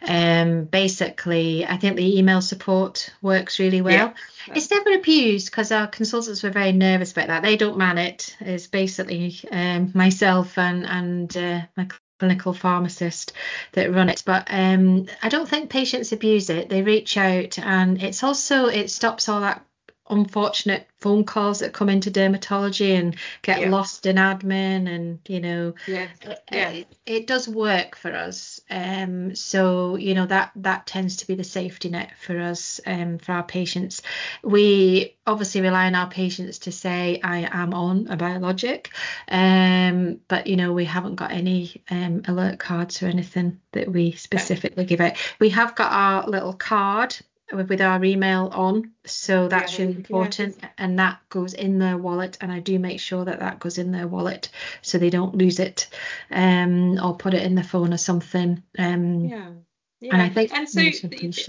Um basically, I think the email support works really Yeah. well. It's never abused because our consultants were very nervous about that. They don't man it. It's basically um myself and and uh, my clinical pharmacist that run it. But um I don't think patients abuse it. They reach out, and it's also, it stops all that unfortunate phone calls that come into dermatology and get Yeah. lost in admin, and you know, Yes. it, Yes. it, it does work for us. Um so you know, that that tends to be the safety net for us, um for our patients. We obviously rely on our patients to say I am on a biologic, um but you know, we haven't got any um alert cards or anything that we Okay. specifically give out. We have got our little card with our email on, so that's Yeah. really Yes. important, and that goes in their wallet, and I do make sure that that goes in their wallet so they don't lose it, um or put it in the phone or something, um Yeah. and I Yeah. think And so, most the- appreciate and it.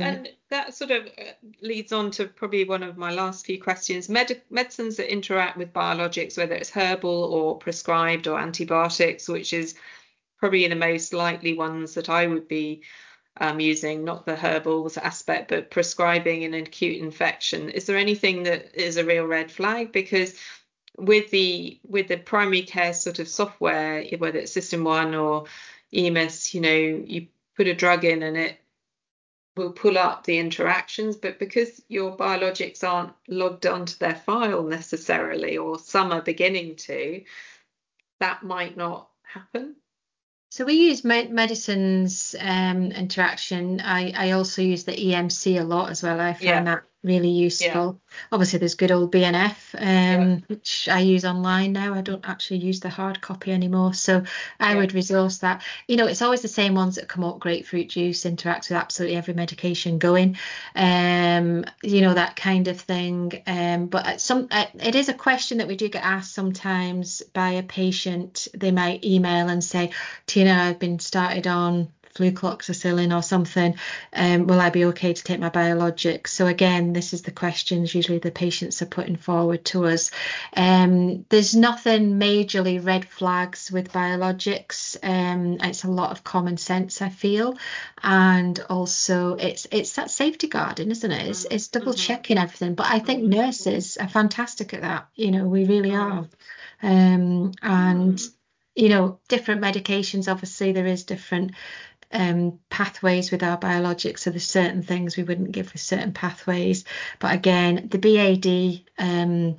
that sort of uh, leads on to probably one of my last few questions. Med medicines that interact with biologics, whether it's herbal or prescribed or antibiotics, which is probably the most likely ones that I would be um, using, not the herbals aspect, but prescribing an acute infection. Is there anything that is a real red flag? Because with the with the primary care sort of software, whether it's System One or E M I S, you know, you put a drug in and it will pull up the interactions, but because your biologics aren't logged onto their file necessarily, or some are beginning to, that might not happen. So we use med medicines um, interaction. I, I also use the E M C a lot as well. I find Yeah. that really useful. Yeah. Obviously, there's good old B N F, um, yeah. which I use online now. I don't actually use the hard copy anymore. So I yeah. would resource that. You know, it's always the same ones that come up. Grapefruit juice interacts with absolutely every medication going, um, you know, that kind of thing. Um, but some, it is a question that we do get asked sometimes by a patient. They might email and say, Tina, I've been started on flucloxacillin or something, um, will I be okay to take my biologics? So again, this is the questions usually the patients are putting forward to us. Um, there's nothing majorly red flags with biologics. Um, it's a lot of common sense, I feel, and also it's it's that safety guarding, isn't it? It's, it's double mm-hmm. checking everything. But I think mm-hmm. nurses are fantastic at that. You know, we really are. Um, and mm. you know, different medications, obviously there is different um, pathways with our biologics. So there's certain things we wouldn't give with certain pathways. But again, the B A D um,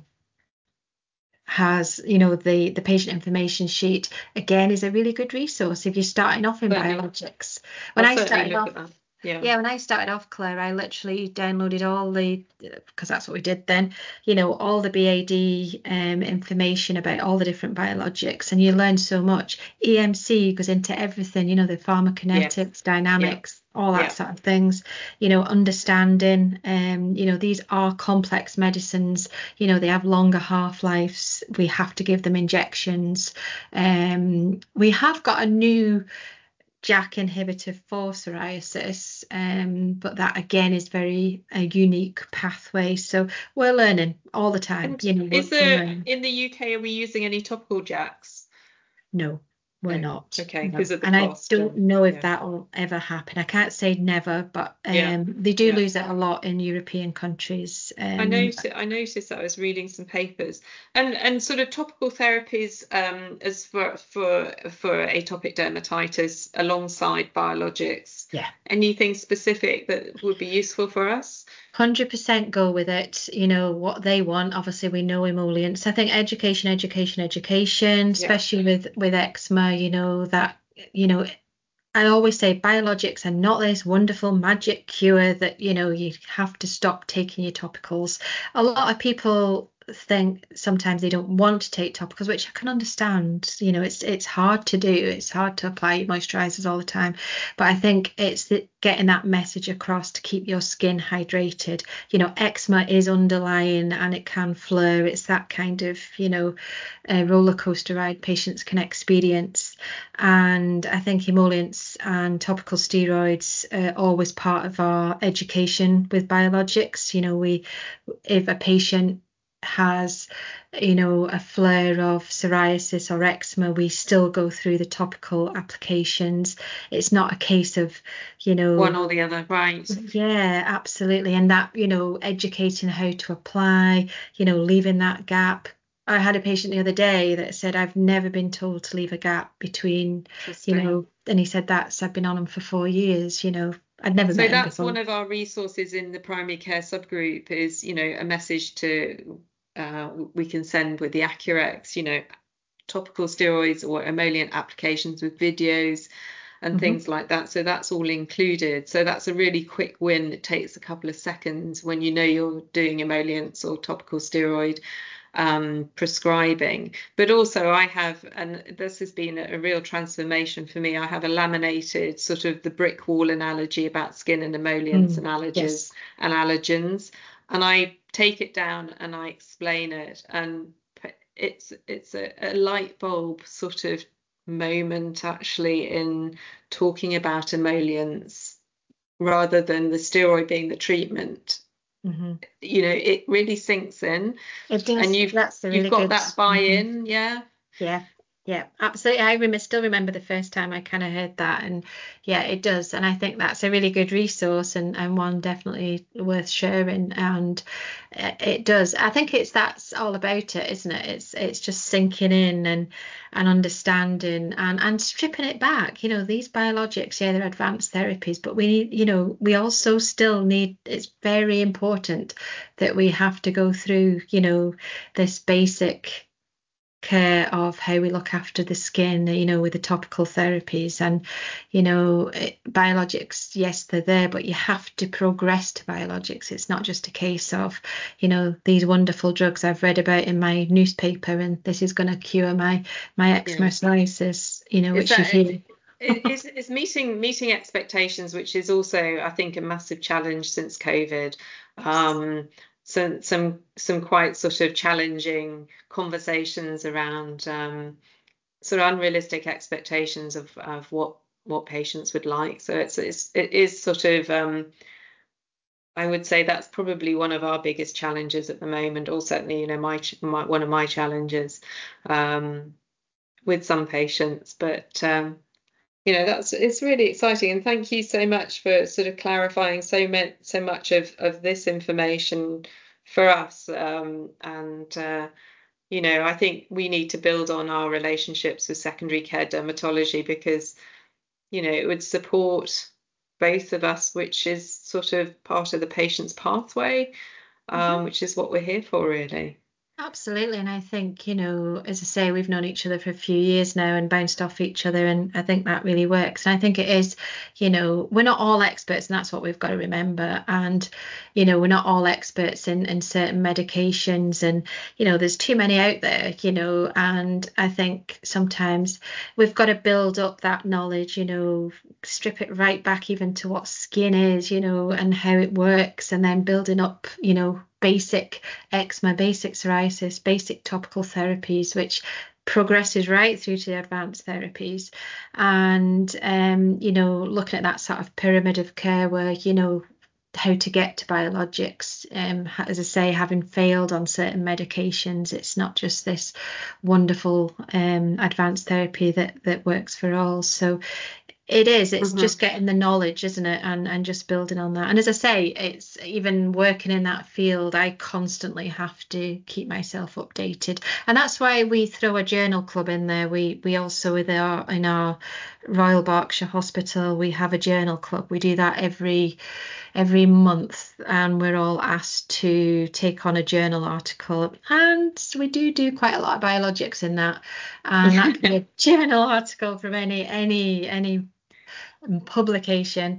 has, you know, the, the patient information sheet, again, is a really good resource if you're starting off in certainly. biologics. When I'll I started off, Yeah. yeah, when I started off, Claire, I literally downloaded all the, because that's what we did then, you know, all the B A D um, information about all the different biologics, and you learn so much. E M C goes into everything, you know, the pharmacokinetics, yes. dynamics, yeah. all that yeah. sort of things, you know, understanding, um, you know, these are complex medicines, you know, they have longer half-lives. We have to give them injections. Um, we have got a new JAK inhibitor for psoriasis, um, but that again is very a unique pathway. So we're learning all the time. And you know, is there in the U K, are we using any topical JAKs? No, we're no. not. Okay, because no. of the and cost. I don't and, know if yeah. that will ever happen. I can't say never, but um, yeah. they do yeah. lose it a lot in European countries. Um, I noticed. I noticed that I was reading some papers, and and sort of topical therapies um, as for for for atopic dermatitis alongside biologics. Yeah. Anything specific that would be useful for us? one hundred percent go with it. You know what they want. Obviously, we know emollients. I think education, education, education, especially yeah. with with eczema. You know that. You know. I always say biologics are not this wonderful magic cure that, you know, you have to stop taking your topicals. A lot of people think sometimes they don't want to take topicals, which I can understand. You know, it's it's hard to do. It's hard to apply moisturizers all the time. But I think it's the, getting that message across to keep your skin hydrated. You know, eczema is underlying and it can flare. It's that kind of, you know, uh, roller coaster ride patients can experience. And I think emollients and topical steroids are always part of our education with biologics. You know, we if a patient has, you know, a flare of psoriasis or eczema, we still go through the topical applications. It's not a case of, you know, one or the other, right? Yeah, absolutely. And that, you know, educating how to apply, you know, leaving that gap. I had a patient the other day that said, I've never been told to leave a gap between, you know, and he said that's, I've been on them for four years, you know, I'd never so met him that's before. One of our resources in the primary care subgroup is, you know, a message to, uh, we can send with the Accurex, you know, topical steroids or emollient applications with videos and mm-hmm. things like that. So that's all included. So that's a really quick win. It takes a couple of seconds when you know you're doing emollients or topical steroid um, prescribing. But also I have, and this has been a, a real transformation for me, I have a laminated sort of the brick wall analogy about skin and emollients mm, and allergens yes. and allergens. And I take it down and I explain it. And it's it's a, a light bulb sort of moment actually in talking about emollients rather than the steroid being the treatment, Mm-hmm. you know, it really sinks in, It and does. you've That's a you've really got good. that Mhm. buy-in. Yeah. Yeah, yeah, absolutely. I rem still remember the first time I kind of heard that, and yeah, it does. And I think that's a really good resource, and and one definitely worth sharing. And uh, it does. I think it's that's all about it, isn't it? It's it's just sinking in and and understanding and and stripping it back. You know, these biologics, yeah, they're advanced therapies, but we need, you know, we also still need. It's very important that we have to go through, you know, this basic care of how we look after the skin, you know, with the topical therapies. And, you know, it, biologics, yes, they're there, but you have to progress to biologics. It's not just a case of, you know, these wonderful drugs I've read about in my newspaper and this is going to cure my my eczema Yeah. psoriasis, you know, Is which you that it, hear. it, it's, it's meeting meeting expectations, which is also, I think, a massive challenge since COVID. Um, some some some quite sort of challenging conversations around um, sort of unrealistic expectations of of what what patients would like. So it's it's it is sort of um, I would say that's probably one of our biggest challenges at the moment, or certainly, you know, my, my one of my challenges um, with some patients. But um, you know, that's it's really exciting, and thank you so much for sort of clarifying so much so much of of this information for us. Um, and uh, you know, I think we need to build on our relationships with secondary care dermatology, because you know it would support both of us, which is sort of part of the patient's pathway, um, which is what we're here for, really. Absolutely. And I think, you know, as I say, we've known each other for a few years now and bounced off each other. And I think that really works. And I think it is, you know, we're not all experts, and that's what we've got to remember. And, you know, we're not all experts in, in certain medications. And, you know, there's too many out there, you know, and I think sometimes we've got to build up that knowledge, you know, strip it right back even to what skin is, you know, and how it works, and then building up, you know, basic eczema, basic psoriasis, basic topical therapies, which progresses right through to the advanced therapies. And, um, you know, looking at that sort of pyramid of care where, you know, how to get to biologics. Um, as I say, having failed on certain medications, it's not just this wonderful um, advanced therapy that that works for all. So it is. It's Mm-hmm. just getting the knowledge, isn't it? And and just building on that. And as I say, it's even working in that field, I constantly have to keep myself updated. And that's why we throw a journal club in there. We we also with our in our Royal Berkshire Hospital, we have a journal club. We do that every every month, and we're all asked to take on a journal article. And we do do quite a lot of biologics in that. And that can be a journal article from any any any publication,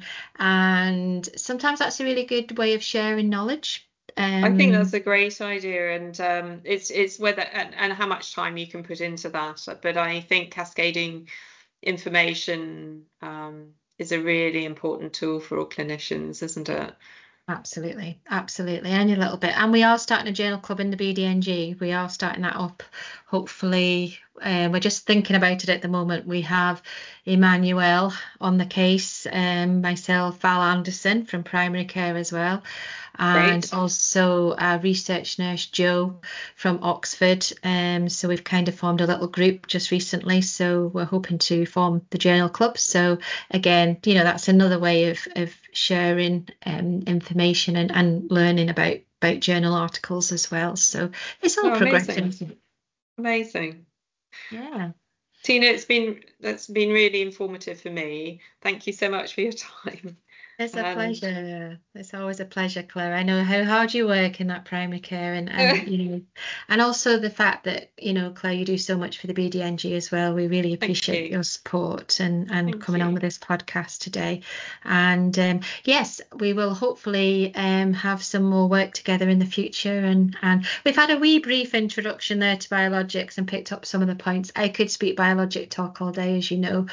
and sometimes that's a really good way of sharing knowledge. I think that's um a great idea, and um, it's it's whether and, and how much time you can put into that. But I think cascading information um, is a really important tool for all clinicians, isn't it? Absolutely, absolutely. Any little bit. And we are starting a journal club in the B D N G. We are starting that up, hopefully. Um, we're just thinking about it at the moment. We have Emmanuel on the case, um, myself, Val Anderson from primary care as well, and Great. also our research nurse Joe from Oxford. Um, so we've kind of formed a little group just recently. So we're hoping to form the journal club. So again, you know, that's another way of of sharing um, information and, and learning about about journal articles as well. So it's all Oh, amazing. progressing. Amazing. Yeah. Tina, it's been that's been really informative for me. Thank you so much for your time. It's a And pleasure. It's always a pleasure, Claire. I know how hard you work in that primary care, and and thank you know, and also the fact that, you know, Claire, you do so much for the B D N G as well. We really appreciate you. your support and and Thank coming on you. with this podcast today. And um, yes, we will hopefully um, have some more work together in the future. And and we've had a wee brief introduction there to biologics and picked up some of the points. I could speak biologic talk all day, as you know,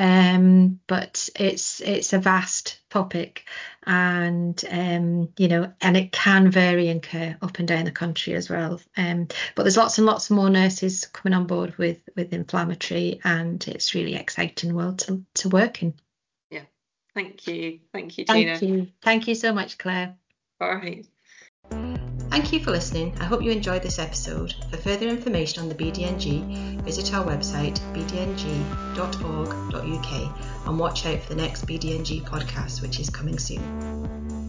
um, but it's it's a vast topic, and um you know, and it can vary in care up and down the country as well. Um but there's lots and lots more nurses coming on board with with inflammatory, and it's really exciting world to, to work in. Yeah. Thank you. Thank you, Tina. Thank you. Thank you so much, Claire. All right. Thank you for listening. I hope you enjoyed this episode. For further information on the B D N G, visit our website b d n g dot org dot u k and watch out for the next B D N G podcast, which is coming soon.